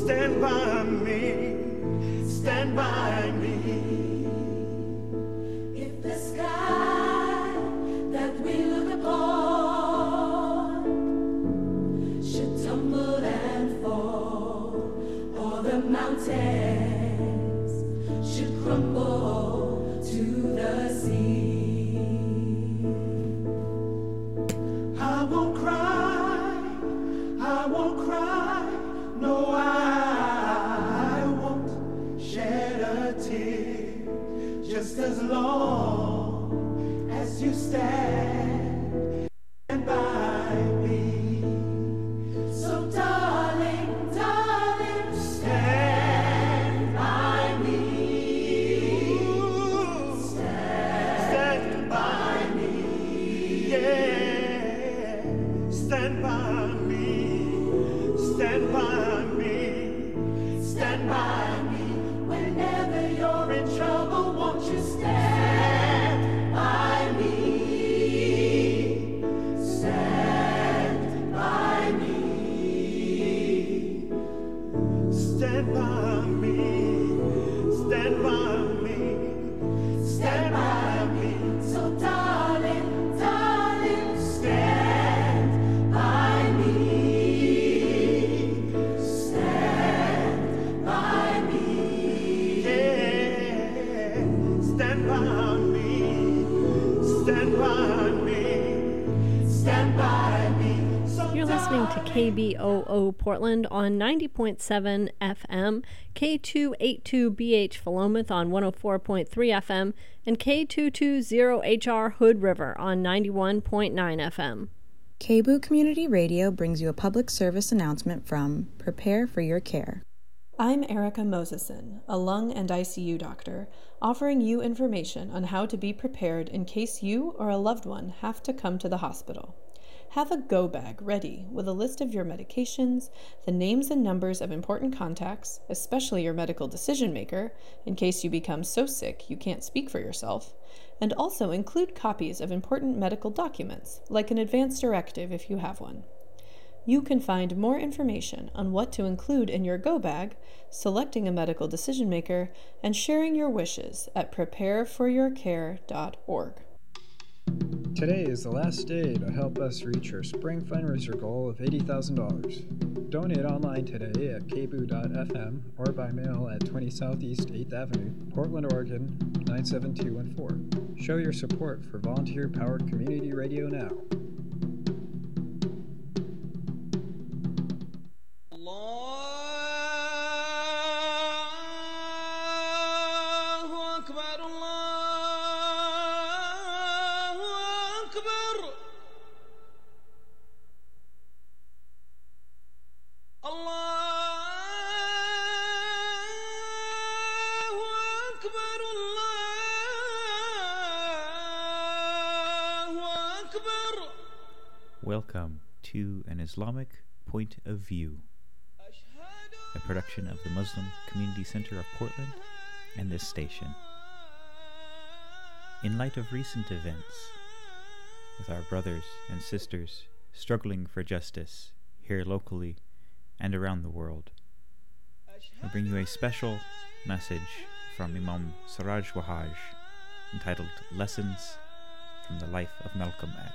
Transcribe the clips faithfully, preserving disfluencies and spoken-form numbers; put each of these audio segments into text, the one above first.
stand by me, stand by me. If the sky that we look upon should tumble and fall, or the mountains should crumble to the sea, I won't cry, I won't cry, no, I won't shed a tear, just as long as you stand, stand by me. so darling, darling, Stand by me. Stand by me. Yeah. Stand by me. Stand by me. Stand by me. whenever you're in trouble, won't you stand by me? Stand by me. Stand by me. Stand by me. Stand by me. So darling, darling, stand by me. Stand by me. Yeah. Stand by me. Stand by me. Stand by me. So You're listening to K B O O Portland on ninety point seven F M, K two eighty-two B H Philomath on one oh four point three F M, and K two twenty H R Hood River on ninety-one point nine F M. K B O O Community Radio brings you a public service announcement from Prepare for Your Care. I'm Erica Moseson, a lung and I C U doctor, offering you information on how to be prepared in case you or a loved one have to come to the hospital. Have a go bag ready with a list of your medications, the names and numbers of important contacts, especially your medical decision maker, in case you become so sick you can't speak for yourself, and also include copies of important medical documents, like an advance directive if you have one. You can find more information on what to include in your go bag, selecting a medical decision maker, and sharing your wishes at prepare for your care dot org. Today is the last day to help us reach our spring fundraiser goal of eighty thousand dollars. Donate online today at k b o o dot f m or by mail at twenty Southeast eighth Avenue, Portland, Oregon nine seven two one four. Show your support for volunteer-powered community radio now. Welcome to An Islamic Point of View, a production of the Muslim Community Center of Portland and this station. In light of recent events, with our brothers and sisters struggling for justice here locally and around the world, we bring you a special message from Imam Siraj Wahhaj entitled Lessons from the Life of Malcolm X.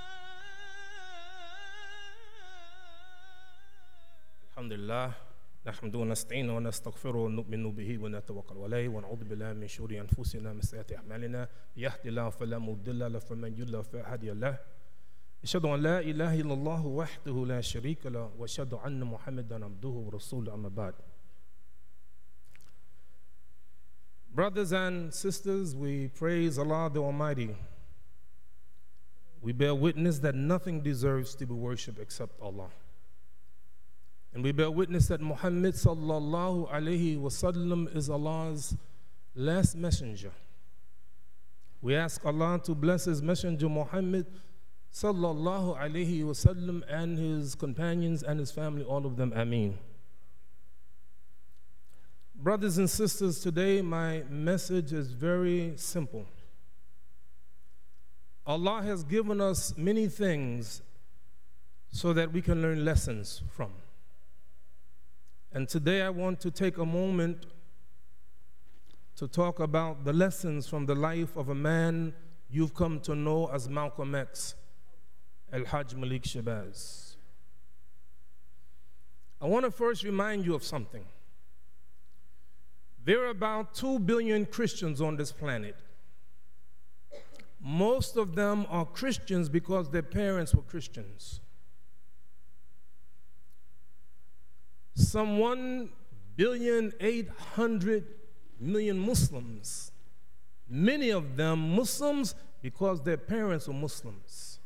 الحمد لله نحمده ونستعينه ونستغفره ونؤمن به ونتوكل عليه ونعوذ بالله من شرور انفسنا ومن سيئات اعمالنا يهد الله فلا مضل له ومن يضلل فلا هادي له أشهد أن لا إله إلا الله وحده لا شريك له وأشهد أن محمدا عبده ورسوله أما بعد. Brothers and sisters, we praise Allah the Almighty. We bear witness that nothing deserves to be worshipped except Allah. And we bear witness that Muhammad sallallahu alayhi wasallam is Allah's last messenger. We ask Allah to bless His messenger Muhammad sallallahu alayhi wasallam and his companions and his family, all of them, Ameen. Brothers and sisters, today my message is very simple. Allah has given us many things so that we can learn lessons from. And today I want to take a moment to talk about the lessons from the life of a man you've come to know as Malcolm X, Al-Hajj Malik Shabazz. I want to first remind you of something. There are about two billion Christians on this planet. Most of them are Christians because their parents were Christians. Some one billion eight hundred million Muslims, many of them Muslims because their parents were Muslims.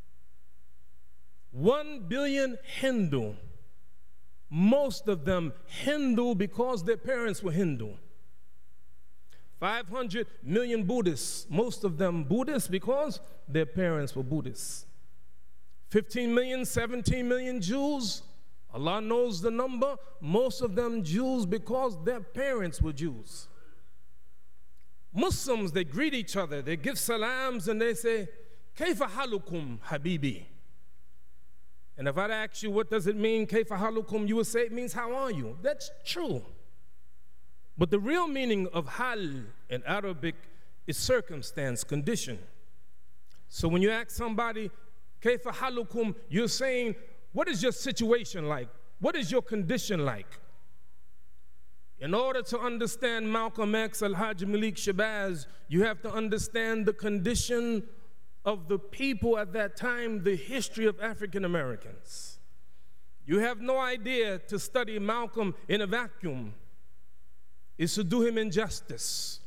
One billion Hindu, most of them Hindu because their parents were Hindu. five hundred million Buddhists, most of them Buddhists because their parents were Buddhists. fifteen million, seventeen million Jews, Allah knows the number, most of them Jews because their parents were Jews. Muslims, they greet each other, they give salams and they say, Kayfa halukum habibi. And if I'd ask you, what does it mean, Kayfa halukum, you would say it means, how are you? That's true. But the real meaning of hal in Arabic is circumstance, condition. So when you ask somebody, Kayfa halukum, you're saying, what is your situation like? What is your condition like? In order to understand Malcolm X, Al-Hajj Malik Shabazz, you have to understand the condition of the people at that time, the history of African Americans. You have no idea to study Malcolm in a vacuum is to do him injustice.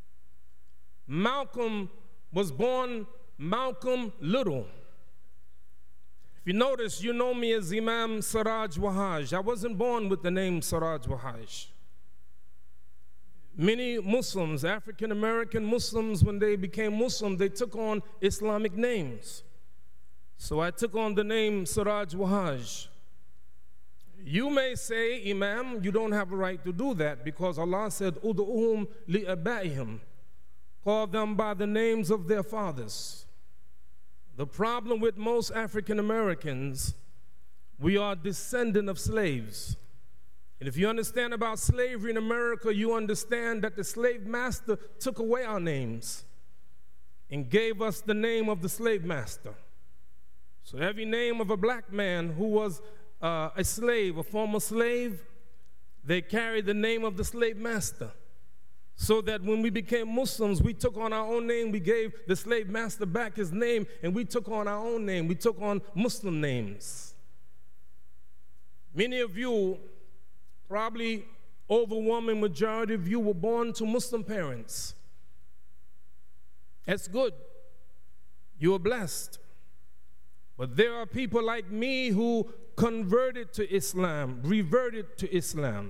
Malcolm was born Malcolm Little. If you notice, you know me as Imam Siraj Wahaj. I wasn't born with the name Siraj Wahaj. Many Muslims, African American Muslims, when they became Muslim, they took on Islamic names. So I took on the name Siraj Wahaj. You may say, Imam, you don't have a right to do that because Allah said, Udu'uhum li'abaihim. Call them by the names of their fathers. The problem with most African Americans, we are descendant of slaves. And if you understand about slavery in America, you understand that the slave master took away our names and gave us the name of the slave master. So every name of a black man who was uh, a slave, a former slave, they carried the name of the slave master. So that when we became Muslims, we took on our own name, we gave the slave master back his name, and we took on our own name, we took on Muslim names. Many of you, probably overwhelming majority of you, were born to Muslim parents. That's good. You are blessed. But there are people like me who converted to Islam, reverted to Islam.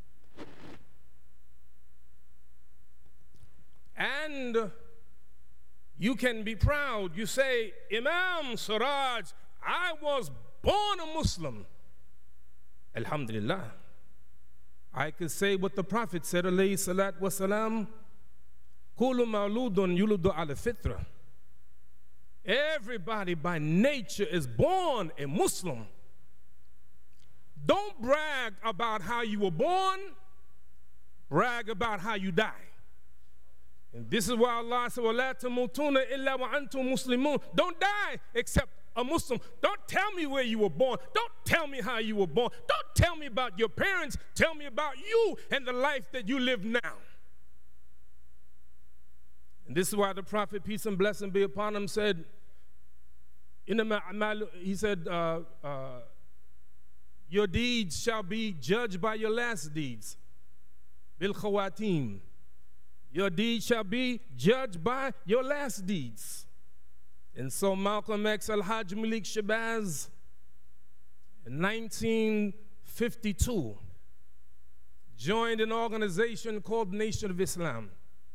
And you can be proud. You say, Imam Siraj, I was born a Muslim. Alhamdulillah. I could say what the Prophet said, alayhi salat wa salam, Kullu mawludun yuludu ala fitra. Everybody by nature is born a Muslim. Don't brag about how you were born, brag about how you die. And this is why Allah said, وَلَا تَمُوتُونَ إِلَّا وَأَنْتُمْ مُسْلِمُونَ. Don't die except a Muslim. Don't tell me where you were born. Don't tell me how you were born. Don't tell me about your parents. Tell me about you and the life that you live now. And this is why the Prophet, peace and blessing be upon him, said, he said, uh, uh, your deeds shall be judged by your last deeds. Bil khawatim. Your deeds shall be judged by your last deeds. And so Malcolm X, Al-Hajj Malik Shabazz, in nineteen fifty-two, joined an organization called Nation of Islam.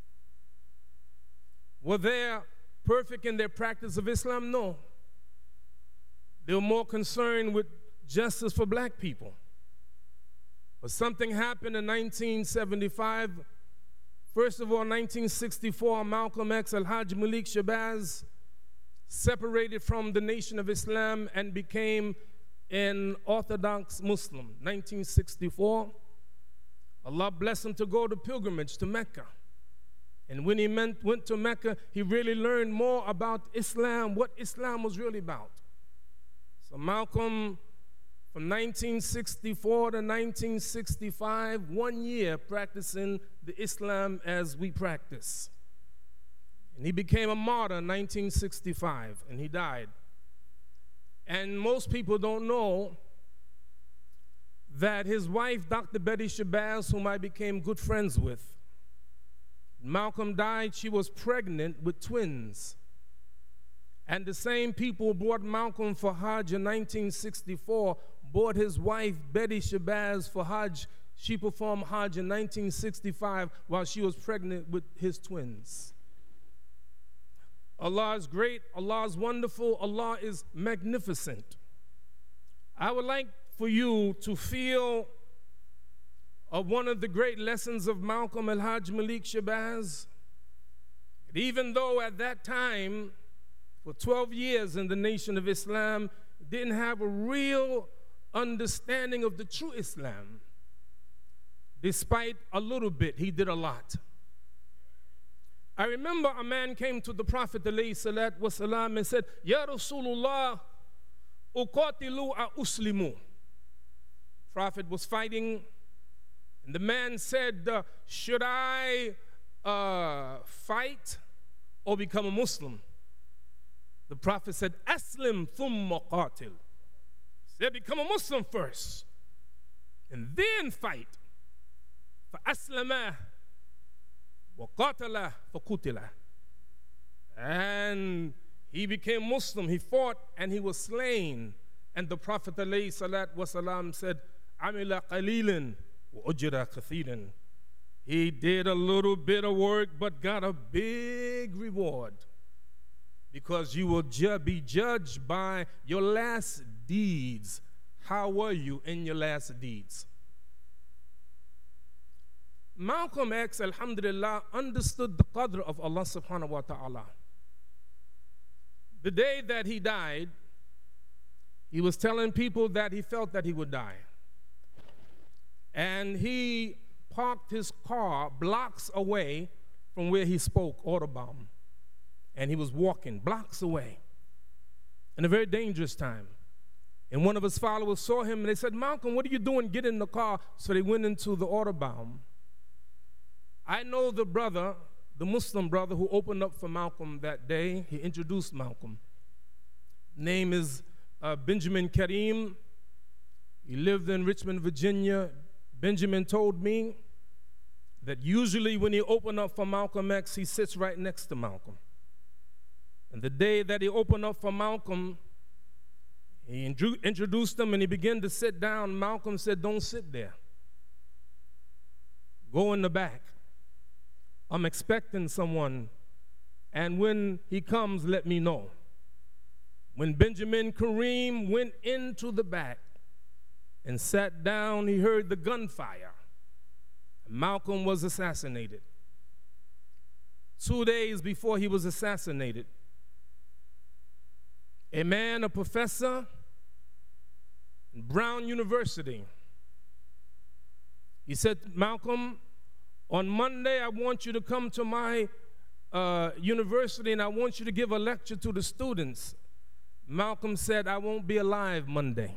Were they perfect in their practice of Islam? No. They were more concerned with justice for black people. But something happened in nineteen seventy-five. First of all, nineteen sixty-four, Malcolm X, Al-Hajj Malik Shabazz separated from the Nation of Islam and became an Orthodox Muslim. nineteen sixty-four, Allah blessed him to go to pilgrimage to Mecca. And when he meant, went to Mecca, he really learned more about Islam, what Islam was really about. So Malcolm, from nineteen sixty-four to nineteen sixty-five, one year practicing the Islam as we practice. And he became a martyr in nineteen sixty-five, and he died. And most people don't know that his wife, Doctor Betty Shabazz, whom I became good friends with, Malcolm died, she was pregnant with twins. And the same people who brought Malcolm for Hajj in nineteen sixty-four brought his wife, Betty Shabazz, for Hajj. She performed Hajj in nineteen sixty-five while she was pregnant with his twins. Allah is great, Allah is wonderful, Allah is magnificent. I would like for you to feel of one of the great lessons of Malcolm Al-Hajj Malik Shabazz. Even though at that time, for twelve years in the Nation of Islam, didn't have a real understanding of the true Islam, despite a little bit, he did a lot. I remember a man came to the Prophet ﷺ and said, Ya Rasulullah, uqatilu a uslimu. Prophet was fighting, and the man said, uh, should I uh, fight or become a Muslim? The Prophet said, Aslim thumma qatil. He said, become a Muslim first, and then fight. فَأَسْلَمَا وَقَاتَلَا فَقُتِلَا. And he became Muslim, he fought, and he was slain. And the Prophet ﷺ said, عَمِلَ قَلِيلًا وَأُجْرَ كَثِيرًا. He did a little bit of work, but got a big reward. Because you will ju- be judged by your last deeds. How were you in your last deeds? Malcolm X, alhamdulillah, understood the qadr of Allah subhanahu wa ta'ala. The day that he died, he was telling people that he felt that he would die. And he parked his car blocks away from where he spoke, Audubon. And he was walking blocks away in a very dangerous time. And one of his followers saw him, and they said, Malcolm, what are you doing? Get in the car. So they went into the Audubon. I know the brother, the Muslim brother who opened up for Malcolm that day. He introduced Malcolm. Name is uh, Benjamin Karim. He lived in Richmond, Virginia. Benjamin told me that usually when he opened up for Malcolm X, he sits right next to Malcolm. And the day that he opened up for Malcolm, he introduced him and he began to sit down. Malcolm said, don't sit there. Go in the back. I'm expecting someone, and when he comes, let me know. When Benjamin Karim went into the back and sat down, he heard the gunfire. Malcolm was assassinated. Two days before he was assassinated, a man, a professor in Brown University, he said, Malcolm, on Monday, I want you to come to my uh, university and I want you to give a lecture to the students. Malcolm said, I won't be alive Monday.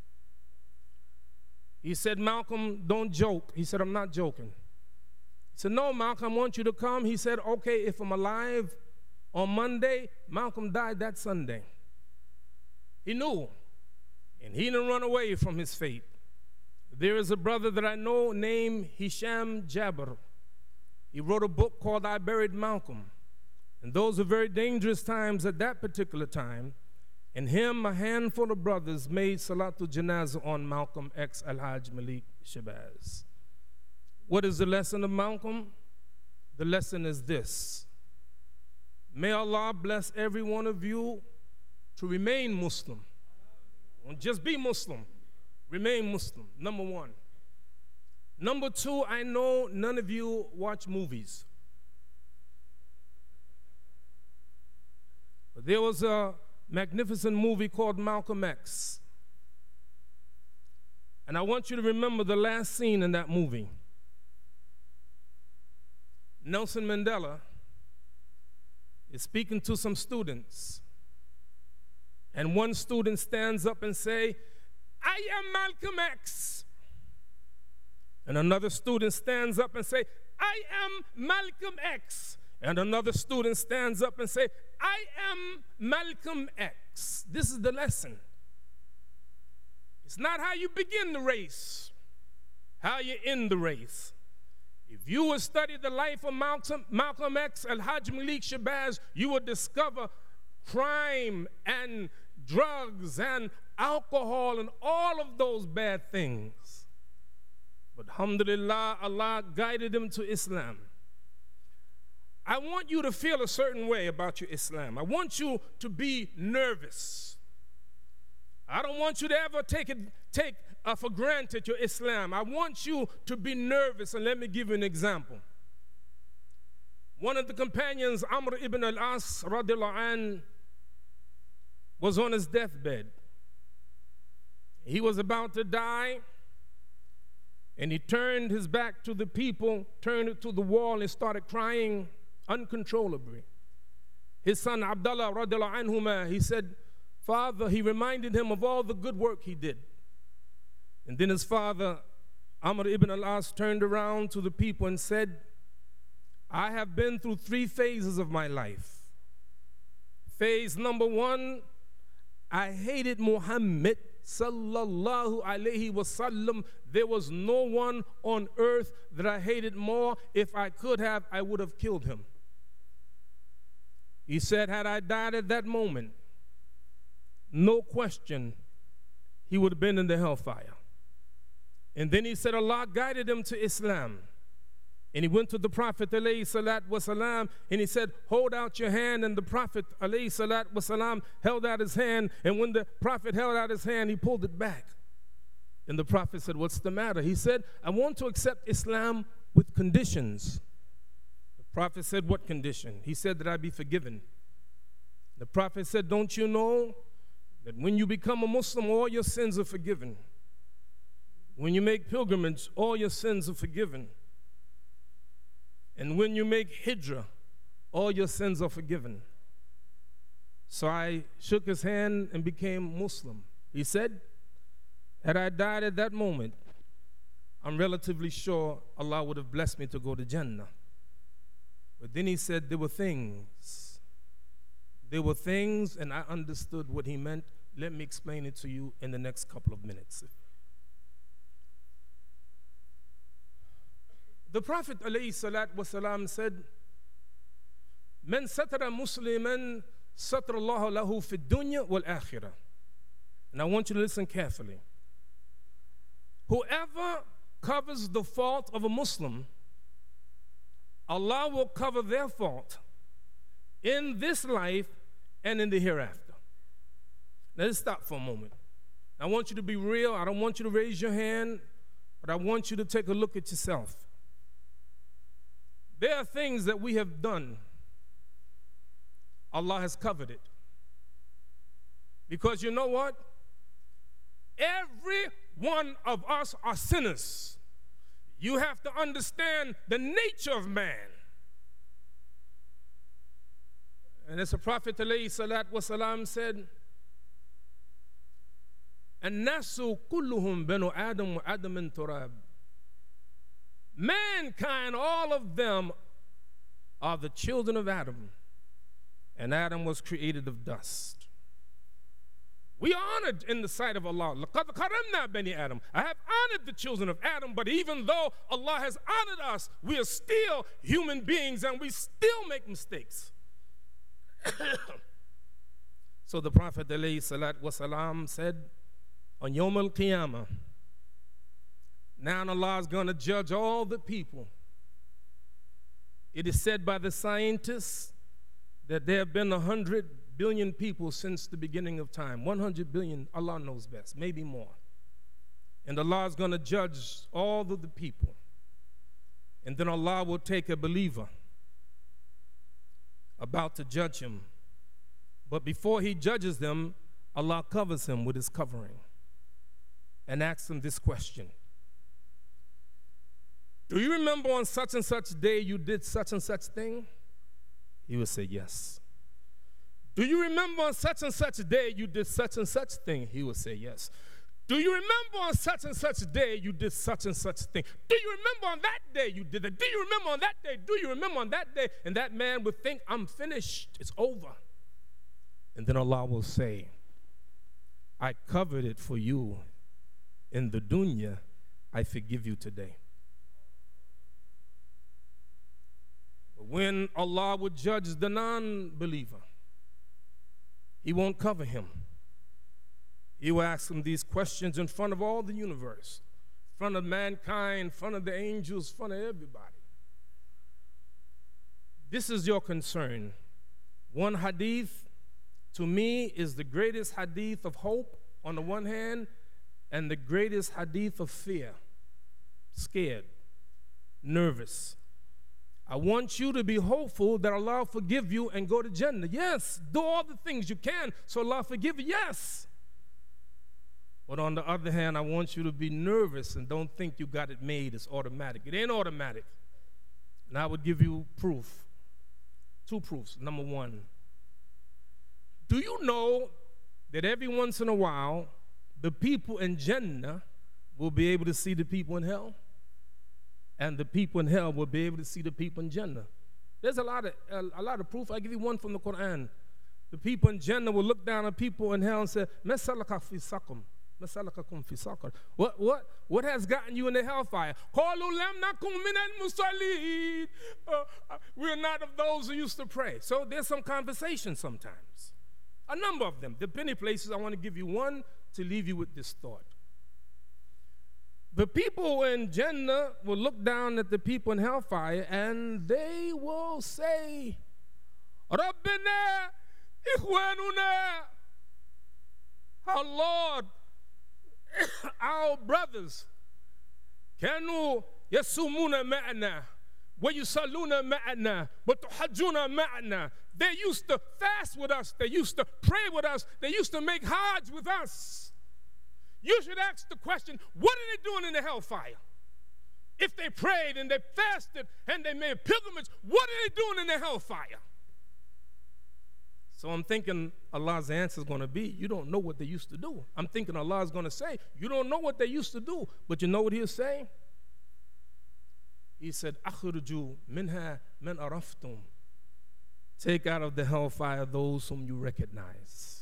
He said, Malcolm, don't joke. He said, I'm not joking. He said, no, Malcolm, I want you to come. He said, okay, if I'm alive on Monday, Malcolm died that Sunday. He knew, and he didn't run away from his fate. There is a brother that I know named Hisham Jabber. He wrote a book called I Buried Malcolm. And those are very dangerous times at that particular time. And him, a handful of brothers, made Salatul Janazah on Malcolm X Al-Hajj Malik Shabazz. What is the lesson of Malcolm? The lesson is this. May Allah bless every one of you to remain Muslim. Don't just be Muslim. Remain Muslim, number one. Number two, I know none of you watch movies. But there was a magnificent movie called Malcolm X. And I want you to remember the last scene in that movie. Nelson Mandela is speaking to some students. And one student stands up and say, I am Malcolm X. And another student stands up and say, I am Malcolm X. And another student stands up and say, I am Malcolm X. This is the lesson. It's not how you begin the race, how you end the race. If you would study the life of Malcolm, Malcolm X, Al-Hajj Malik Shabazz, you would discover crime and drugs and alcohol and all of those bad things. But alhamdulillah, Allah guided him to Islam. I want you to feel a certain way about your Islam. I want you to be nervous. I don't want you to ever take it, take uh, for granted your Islam. I want you to be nervous, and let me give you an example. One of the companions, Amr ibn al-As, radiallahu anh, was on his deathbed. He was about to die, and he turned his back to the people, turned it to the wall, and started crying uncontrollably. His son Abdullah, radiallahu anhuma, he said, Father, he reminded him of all the good work he did. And then his father, Amr ibn al-As, turned around to the people and said, I have been through three phases of my life. Phase number one, I hated Muhammad sallallahu alayhi wasallam. There was no one on earth that I hated more. If I could have, I would have killed him. He said, had I died at that moment, no question, he would have been in the hellfire. And then he said Allah guided him to Islam. And he went to the Prophet alayhi salat wasalam, and he said, hold out your hand. And the Prophet alayhi salat wasalam held out his hand. And when the Prophet held out his hand, he pulled it back. And the Prophet said, what's the matter? He said, I want to accept Islam with conditions. The Prophet said, what condition? He said that I be forgiven. The Prophet said, don't you know that when you become a Muslim, all your sins are forgiven? When you make pilgrimage, all your sins are forgiven. And when you make hijrah, all your sins are forgiven. So I shook his hand and became Muslim. He said, had I died at that moment, I'm relatively sure Allah would have blessed me to go to Jannah. But then he said there were things. There were things, and I understood what he meant. Let me explain it to you in the next couple of minutes. The Prophet alayhi salat wasalam said, Man satara musliman satara Allah lahu fi dunya wal akhirah. And I want you to listen carefully. Whoever covers the fault of a Muslim, Allah will cover their fault in this life and in the hereafter. Now let's stop for a moment. I want you to be real. I don't want you to raise your hand, but I want you to take a look at yourself. There are things that we have done. Allah has covered it. Because you know what? Every one of us are sinners. You have to understand the nature of man. And as the Prophet alayhi salat wasalam said, An-nasu kulluhum banu Adam wa Adam min turab. Mankind, all of them are the children of Adam. And Adam was created of dust. We are honored in the sight of Allah. لَقَدْ كَرَمْنَا بَنِي Adam. I have honored the children of Adam, but even though Allah has honored us, we are still human beings and we still make mistakes. So the Prophet ﷺ said, on Yawm al-Qiyamah, now Allah is going to judge all the people. It is said by the scientists that there have been a hundred billion people since the beginning of time. one hundred billion, Allah knows best, maybe more. And Allah is going to judge all of the people. And then Allah will take a believer about to judge him. But before he judges them, Allah covers him with his covering. and ask him this question. Do you remember on such and such day you did such and such thing? He would say yes. Do you remember on such and such day you did such and such thing? He would say yes. Do you remember on such and such day you did such and such thing? Do you remember on that day you did it? Do you remember on that day? Do you remember on that day? And that man would think, I'm finished. It's over. And then Allah will say, I covered it for you in the dunya. I forgive you today. But when Allah would judge the non-believer, He won't cover him. He will ask him these questions in front of all the universe, in front of mankind, in front of the angels, in front of everybody. This is your concern. One hadith, to me, is the greatest hadith of hope on the one hand, and the greatest hadith of fear. Scared, nervous. I want you to be hopeful that Allah will forgive you and go to Jannah. Yes, do all the things you can so Allah forgive you. Yes. But on the other hand, I want you to be nervous and don't think you got it made. It's automatic. It ain't automatic. And I would give you proof. Two proofs. Number one, do you know that every once in a while, the people in Jannah will be able to see the people in hell? And the people in hell will be able to see the people in Jannah. There's a lot of a, a lot of proof. I'll give you one from the Quran. The people in Jannah will look down on people in hell and say, "Masalaka fi saqam, masalakakum fi saqar." What what what has gotten you in the hellfire? Qalu lam nakum min al-musallin. We're not of those who used to pray. So there's some conversation sometimes. A number of them. Depending places, I want to give you one to leave you with this thought. The people in Jannah will look down at the people in hellfire and they will say, Rabbina ikhwanuna, our Lord, our brothers, kanu yasumuna ma'ana, wa yusalluna ma'ana, wa tuhajjuna ma'ana. They used to fast with us, they used to pray with us, they used to make hajj with us. You should ask the question, what are they doing in the hellfire? If they prayed and they fasted and they made pilgrimage, what are they doing in the hellfire? So I'm thinking Allah's answer is going to be, you don't know what they used to do. I'm thinking Allah is going to say, you don't know what they used to do. But you know what he'll say? He said, Akhruju minha man araftum. Take out of the hellfire those whom you recognize.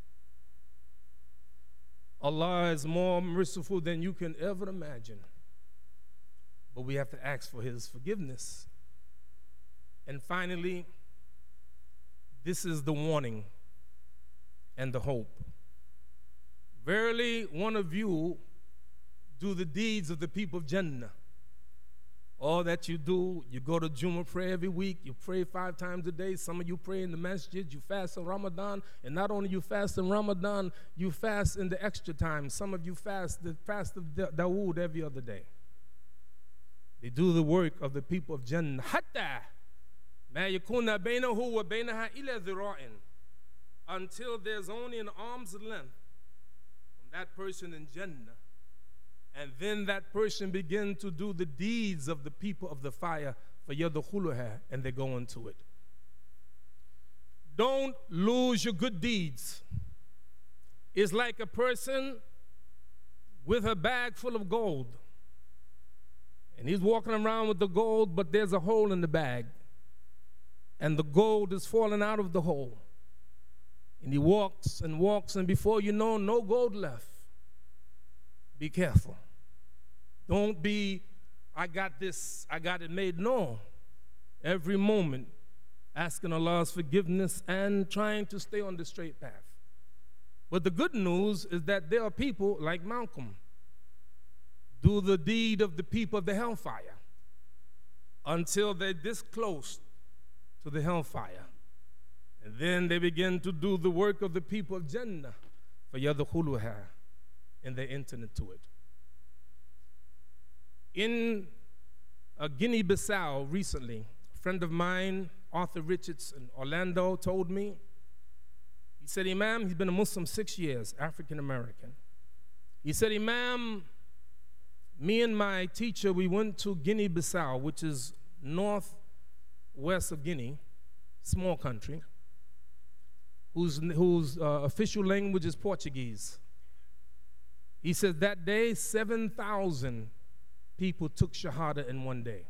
Allah is more merciful than you can ever imagine. But we have to ask for his forgiveness. And finally, this is the warning and the hope. Verily, one of you do the deeds of the people of Jannah. All that you do, you go to Jummah prayer every week, you pray five times a day. Some of you pray in the masjid, you fast in Ramadan, and not only you fast in Ramadan, you fast in the extra time. Some of you fast the fast of Dawood every other day. They do the work of the people of Jannah. Hatta ma yakuna bainahu wa bainaha ila dhira'in, until there's only an arm's length from that person in Jannah. And then that person begin to do the deeds of the people of the fire for yadkhuluha, and they go into it. Don't lose your good deeds. It's like a person with a bag full of gold. And he's walking around with the gold, but there's a hole in the bag. And the gold is falling out of the hole. And he walks and walks, and before you know, no gold left. Be careful. Don't be, I got this, I got it made. No. Every moment, asking Allah's forgiveness and trying to stay on the straight path. But the good news is that there are people like Malcolm, do the deed of the people of the hellfire until they're this close to the hellfire. And then they begin to do the work of the people of Jannah for yadkhuluha, and they enter into it. In uh, Guinea-Bissau recently, a friend of mine, Arthur Richards in Orlando, told me, he said, Imam, he's been a Muslim six years, African-American. He said, Imam, me and my teacher, we went to Guinea-Bissau, which is northwest of Guinea, small country, whose, whose uh, official language is Portuguese. He said that day, seven thousand people took Shahada in one day.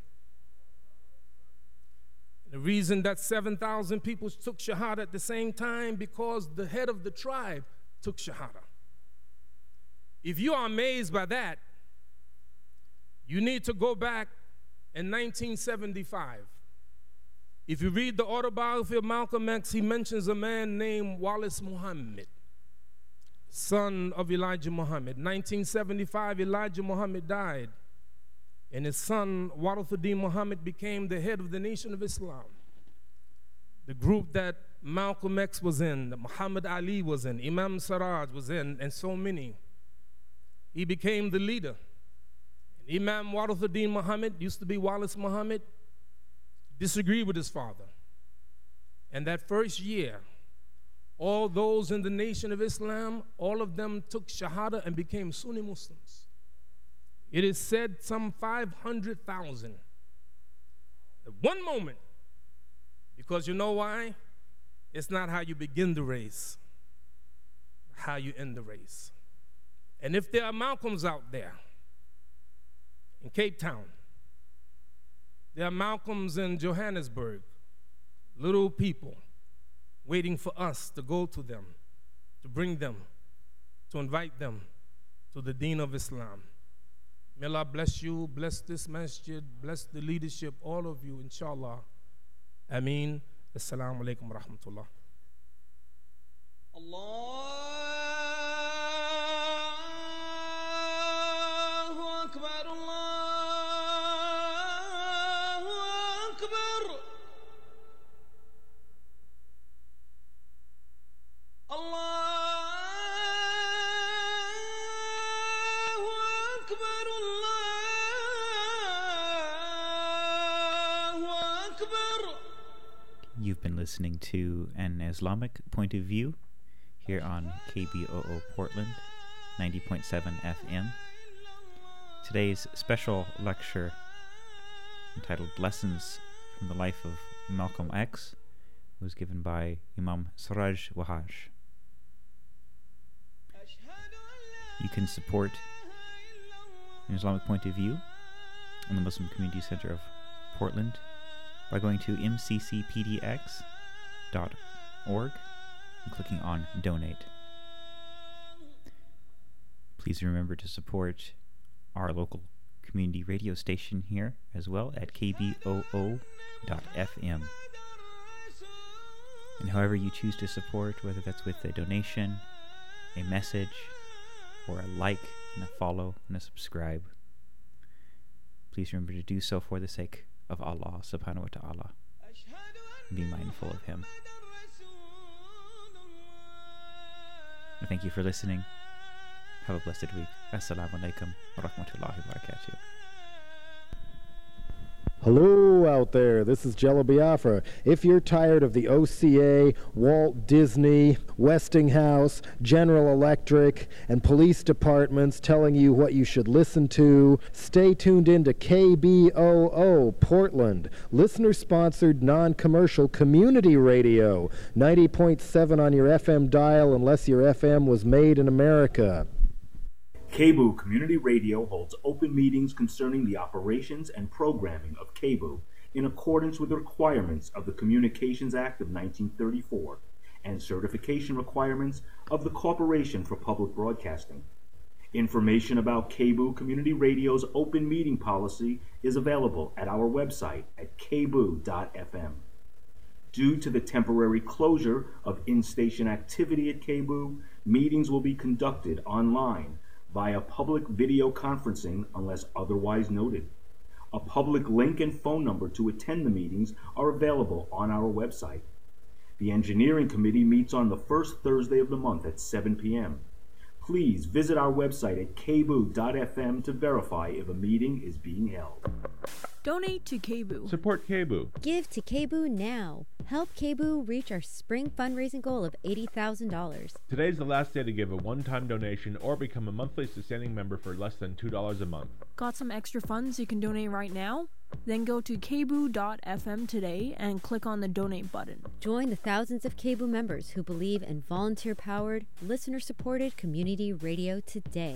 The reason that seven thousand people took Shahada at the same time, because the head of the tribe took Shahada. If you are amazed by that, you need to go back in nineteen seventy-five. If you read the autobiography of Malcolm X, he mentions a man named Wallace Muhammad, son of Elijah Muhammad. nineteen seventy-five, Elijah Muhammad died, and his son, Warathuddin Muhammad, became the head of the Nation of Islam. The group that Malcolm X was in, that Muhammad Ali was in, Imam Siraj was in, and so many. He became the leader. And Imam Warathuddin Muhammad, used to be Wallace Muhammad, disagreed with his father. And that first year, all those in the Nation of Islam, all of them took Shahada and became Sunni Muslims. It is said some five hundred thousand. At one moment, because you know why? It's not how you begin the race, how you end the race. And if there are Malcolms out there in Cape Town, there are Malcolms in Johannesburg, little people waiting for us to go to them, to bring them, to invite them to the Deen of Islam. May Allah bless you, bless this masjid, bless the leadership, all of you, inshallah. Ameen. Assalamu alaikum wa rahmatullah. Allahu Akbar, Allahu Akbar. Allahu Akbar, Allahu Akbar. You've been listening to An Islamic Point of View here on K B O O Portland, ninety point seven F M. Today's special lecture, entitled Lessons from the Life of Malcolm X, was given by Imam Siraj Wahaj. You can support An Islamic Point of View and the Muslim Community Center of Portland by going to m c c p d x dot org and clicking on Donate. Please remember to support our local community radio station here as well at k b o o dot f m. And however you choose to support, whether that's with a donation, a message, or a like and a follow and a subscribe, please remember to do so for the sake of Allah subhanahu wa ta'ala. Be mindful of Him. And thank you for listening. Have a blessed week. Assalamu alaikum wa rahmatullahi wa barakatuh. Hello out there, this is Jello Biafra. If you're tired of the O C A, Walt Disney, Westinghouse, General Electric, and police departments telling you what you should listen to, stay tuned in to K B O O Portland, listener-sponsored non-commercial community radio, ninety point seven on your F M dial unless your F M was made in America. K B O O Community Radio holds open meetings concerning the operations and programming of K B O O in accordance with the requirements of the Communications Act of nineteen thirty-four and certification requirements of the Corporation for Public Broadcasting. Information about K B O O Community Radio's open meeting policy is available at our website at k b o dot f m. Due to the temporary closure of in-station activity at K B O O, meetings will be conducted online via public video conferencing unless otherwise noted. A public link and phone number to attend the meetings are available on our website. The Engineering Committee meets on the first Thursday of the month at seven p m Please visit our website at k b o dot f m to verify if a meeting is being held. Donate to K B O O. Support K B O O. Give to K B O O now. Help K B U reach our spring fundraising goal of eighty thousand dollars. Today's the last day to give a one-time donation or become a monthly sustaining member for less than two dollars a month. Got some extra funds you can donate right now? Then go to k b u dot f m today and click on the donate button. Join the thousands of K B U members who believe in volunteer-powered, listener-supported community radio today.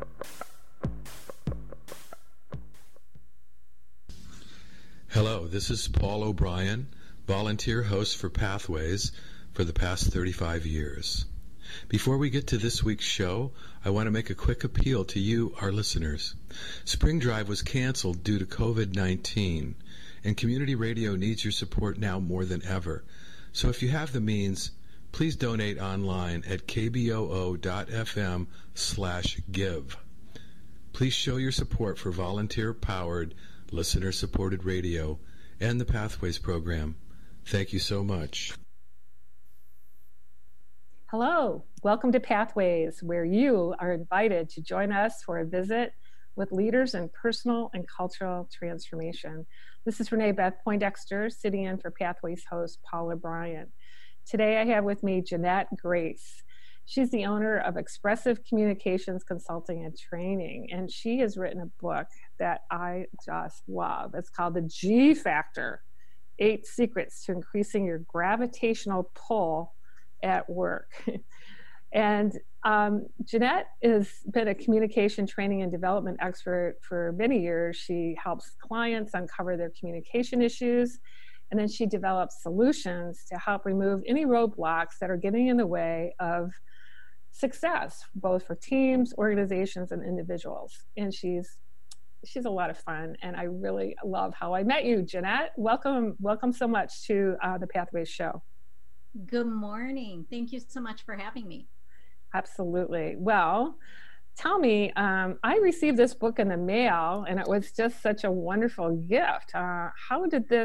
Hello, this is Paul O'Brien, volunteer host for Pathways for the past thirty-five years. Before we get to this week's show, I want to make a quick appeal to you, our listeners. Spring Drive was canceled due to covid nineteen, and community radio needs your support now more than ever. So if you have the means, please donate online at k b o o dot f m slash give. Please show your support for volunteer-powered, listener-supported radio and the Pathways program. Thank you so much. Hello, welcome to Pathways, where you are invited to join us for a visit with leaders in personal and cultural transformation. This is Renee Beth Poindexter, sitting in for Pathways host Paula Bryan. Today I have with me Jeanette Grace. She's the owner of Expressive Communications Consulting and Training, and she has written a book that I just love. It's called The G Factor, Eight Secrets to Increasing Your Gravitational Pull at Work. And um, Jeanette has been a communication training and development expert for many years. She helps clients uncover their communication issues, and then she develops solutions to help remove any roadblocks that are getting in the way of success, both for teams, organizations, and individuals. And she's she's a lot of fun, and I really love how I met you, Jeanette. Welcome, welcome so much to uh, the Pathways Show. Good morning. Thank you so much for having me. Absolutely. Well, tell me, um, I received this book in the mail, and it was just such a wonderful gift. Uh, how did this